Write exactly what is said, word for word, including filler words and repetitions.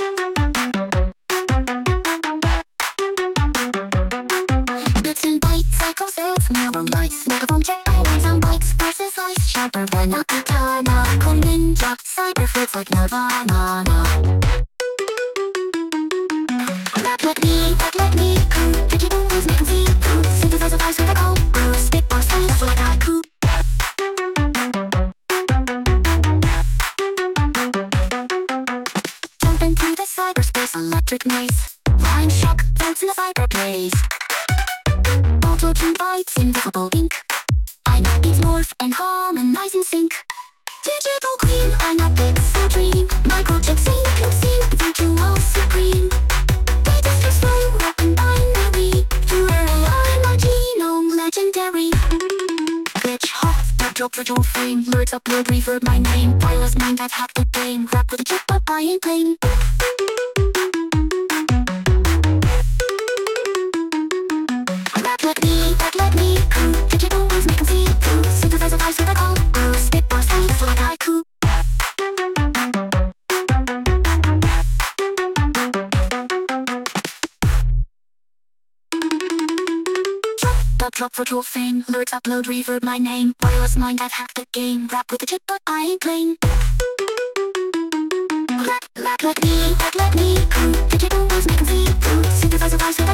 Bits and bytes, cycle sales, never lights. Megaphone check always on bikes versus ice. Sharper than a katana. Cool ninja, cyber fits like Nirvana. That let me, that let me cool. Digital moves make 'em see through. Synthesizer vibes with a cold brew. Spitball style, so like haiku. Jump into the cyberspace, electric maze. Line shock, bounce in the cyberblaze. Auto-tune bites, invisible ink. I know beats morph and harmonize in sync. Digital queen, I'm a big supreme. Microchip sync, sync, virtual supreme. Data so slow, open binary. Pure A I, my genome legendary. Glitch hot, backdrop virtual frame. Lyrics upload, reverb my name. Wireless mind, I've hacked the game. Rap with a chip, but I ain't playing. That let me, that let me cool. Digital moves make 'em see through. Synthesizer vibes with a cold brew. Spitball style, so like haiku. Drop, drop virtual fame. Lyrics upload, reverb my name. Wireless mind, I've hacked the game. Rap with a chip, but I ain't playing. That, that let me, that let me cool. Digital moves make 'em see through. Synthesizer vibes with